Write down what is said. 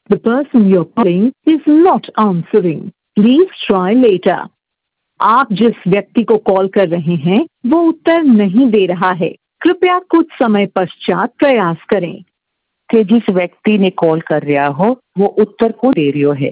The person you're calling is not answering. Please try later. आप जिस व्यक्ति को कॉल कर रहे हैं वो उत्तर नहीं दे रहा है। कृपया कुछ समय पश्चात प्रयास करें। कि जिस व्यक्ति ने कॉल कर रहा हो वो उत्तर को दे रही है।